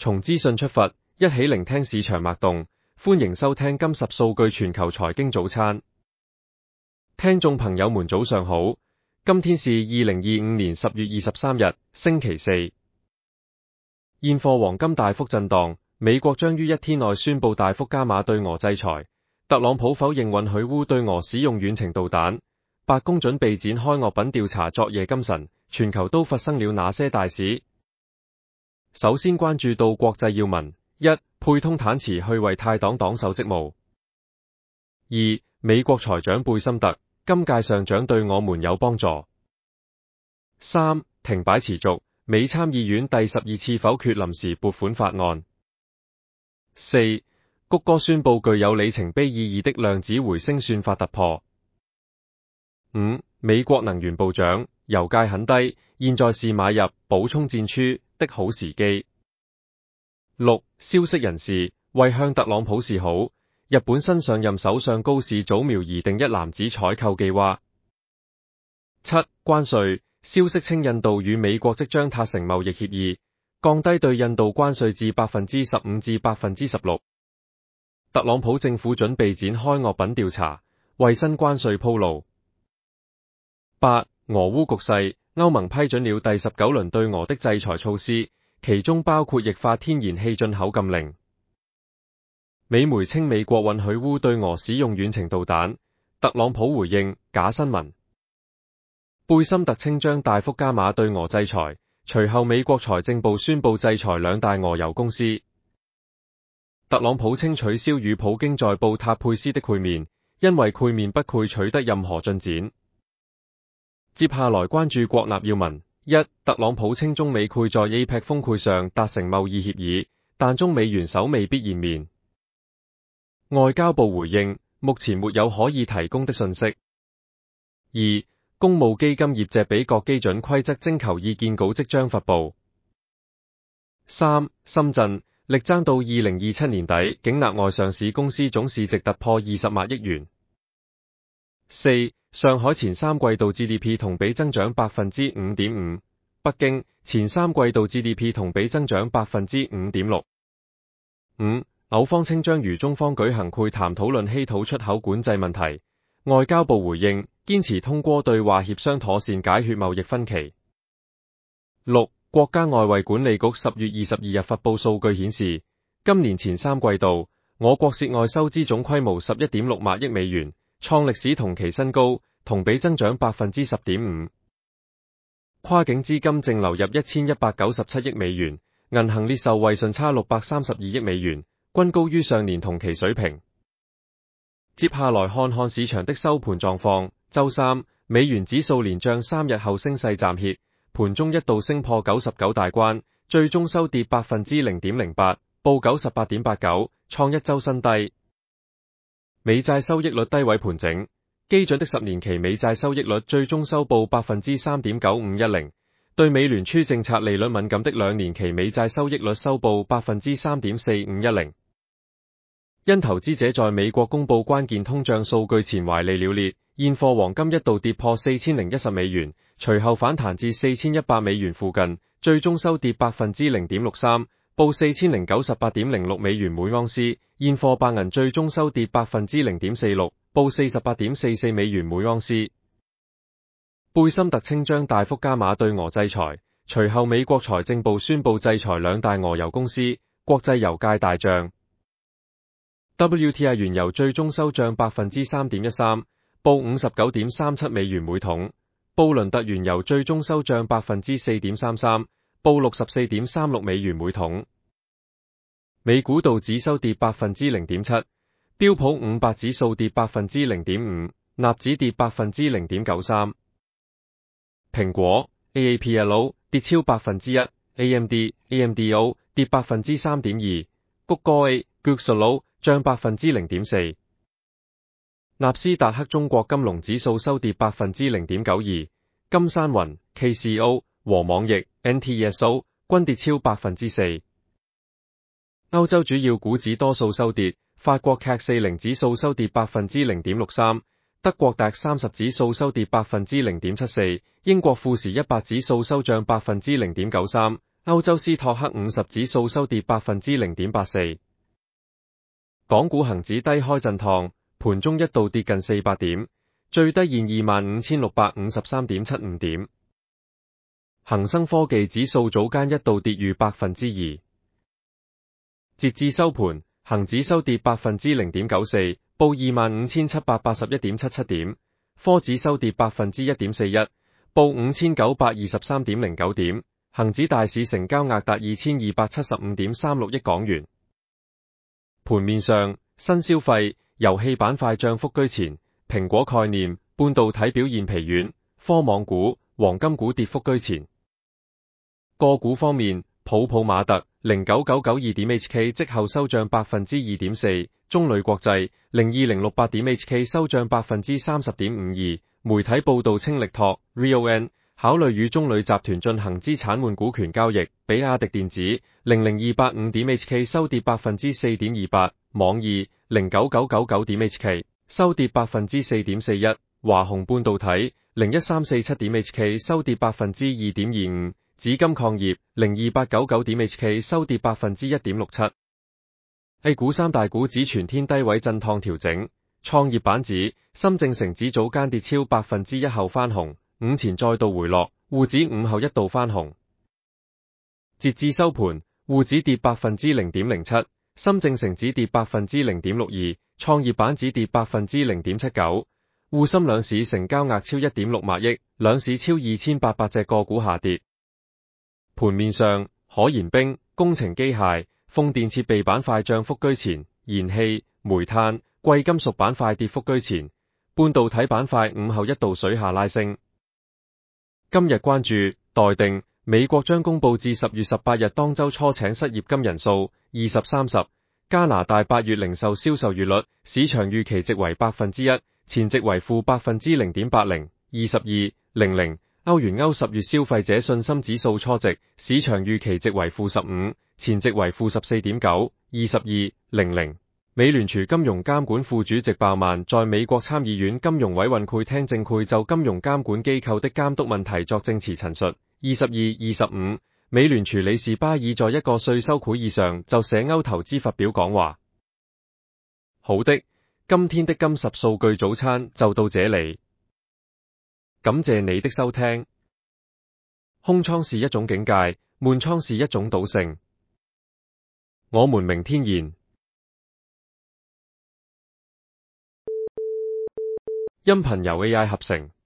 從資訊出發，一起聆聽市場脈動。歡迎收聽金十數據全球財經早餐。聽眾朋友們早上好，今天是2025年10月23日，星期四。現貨黃金大幅震盪，美國將於一天內宣布大幅加碼對俄制裁。特朗普否認允許烏對俄使用遠程導彈。白宮準備展開惡品調查。昨夜今晨，全球都發生了哪些大事？首先關注到國際要聞：一、佩通坦辭去為泰黨黨首職務；二、美國財長貝森特，今屆上漲對我們有幫助；三、停擺持續，美參議院第12次否決臨時撥款法案；四、谷歌宣布具有里程碑意義的量子回聲算法突破；五、美國能源部長，油價很低，現在是買入補充戰車的好時機。六、消息人士為向特朗普示好，日本新上任首相高市早苗擬定一籃子採購計劃。七、關稅消息稱印度與美國即將達成貿易協議，降低對印度關稅至 15% 至 16%。特朗普政府準備展開惡品調查，為新關稅鋪路。八、俄烏局勢，歐盟批准了第19輪對俄的制裁措施，其中包括液化天然氣進口禁令。美媒稱美國允許烏對俄使用遠程導彈，特朗普回應假新聞。貝森特稱將大幅加碼對俄制裁，隨後美國財政部宣布制裁兩大俄油公司。特朗普稱取消與普京在布塔佩斯的會面，因為會面不會取得任何進展。接下來關注國內要聞：一、特朗普稱中美會在 APEC 峰會上達成貿易協議，但中美元首未必見面。外交部回應，目前沒有可以提供的信息。二、公募基金業借比各基準規則徵求意見稿即將發布。三、深圳力爭到2027年底，境內外上市公司總市值突破20萬億元。四、上海前三季度 GDP 同比增長 5.5%， 北京前三季度 GDP 同比增長 5.6%。五、歐方稱將與中方舉行會談討論稀土出口管制問題，外交部回應堅持通過對話協商妥善解決貿易分歧。六、國家外匯管理局10月22日發布數據顯示，今年前三季度，我國涉外收支總規模 11.6 萬億美元，創歷史同期新高，同比增長 10.5%。跨境資金淨流入1197億美元，銀行列受惠順差632億美元，均高於上年同期水平。接下來看看市場的收盤狀況。周三，美元指數連漲3日後升勢暫歇，盤中一度升破99大關，最終收跌 0.08%， 報 98.89， 創一周新低。美債收益率低位盤整，基準的10年期美債收益率最終收報 3.9510%， 對美聯儲政策利率敏感的2年期美債收益率收報 3.4510%。因投資者在美國公布關鍵通脹數據前懷利了裂，現貨黃金一度跌破4010美元，隨後反彈至4100美元附近，最終收跌 0.63%， 報 4098.06 美元每盎司。現貨白銀最終收跌 0.46%， 報 48.44 美元每盎司。貝森特稱將大幅加碼對俄制裁，隨後美國財政部宣布制裁兩大俄油公司，國際油價大漲。WTI 原油最終收漲 3.13%， 報 59.37 美元每桶。布倫特原油最終收漲 4.33%， 報 64.36 美元每桶。美股道指收跌 0.7%， 標普500指數跌 0.5%， 納指跌 0.93%。蘋果 AAPLO 跌超 1%，AMD、AMDO 跌 3.2%， 谷歌 Google 漲 0.4%。納斯達克中國金龍指數收跌 0.92%， 金山雲、KCO 和網易、NTSO 均跌超 4%。歐洲主要股指多數收跌，法國 CAC 40指數收跌 0.63%， 德國 DAX 30指數收跌 0.74%， 英國富時100指數收漲 0.93%， 歐洲斯托克50指數收跌 0.84%。港股恒指低開震盪，盤中一度跌近400點，最低現 25,653.75 點。恒生科技指數早間一度跌逾 2%。截至收盤，恒指收跌 0.94%， 報 25,781.77 點；科指收跌 1.41%， 報 5,923.09 點。恒指大市成交額達 2,275.36 億港元。盤面上，新消費、遊戲板塊漲幅居前，蘋果概念、半導體表現疲軟，科網股、黃金股跌幅居前。個股方面，普馬特 09992.HK 即後收漲 2.4%， 中旅國際 02068.HK 收漲 30.52%。媒體報道稱力拓 RioN 考慮與中旅集團進行資產換股權交易，比亞迪電子 00285.HK 收跌 4.28%， 網易 09999.HK 收跌 4.41%， 華虹半導體 01347.HK 收跌 2.25%， 紫金礦業 02899.HK 收跌 1.67%。A 股三大股指全天低位震盪調整，創業板指深證成指早間跌超 1% 後翻紅，午前再度回落，滬指午後一度翻紅。截至收盤，滬指跌 0.07%， 深證成指跌 0.62%， 創業板指跌 0.79%。滬深兩市成交額超 1.6 萬億，兩市超2800隻個股下跌。盤面上，可燃冰、工程機械、風電設備板塊漲幅居前，燃氣、煤炭、貴金屬板塊跌幅居前，半導體板塊午後一度水下拉升。今日關注待定，美國將公布至10月18日當周初請失業金人數2030，加拿大8月零售銷售月率市場預期值為 1%， 前值為負 0.80%， 22.00。歐元歐10月消費者信心指數初值市場預期值為負 15， 前值為負 14.9， 22.00。美聯儲金融監管副主席鮑曼在美國參議院金融委員會聽證會就金融監管機構的監督問題作證詞陳述。22.25。美聯儲理事巴爾在一個稅收會議上就寫歐投資發表講話。好的，今天的金10數據早餐就到這裡。感謝你的收聽。空倉是一種境界，悶倉是一種賭性。我們明天見。音頻由 AI 合成。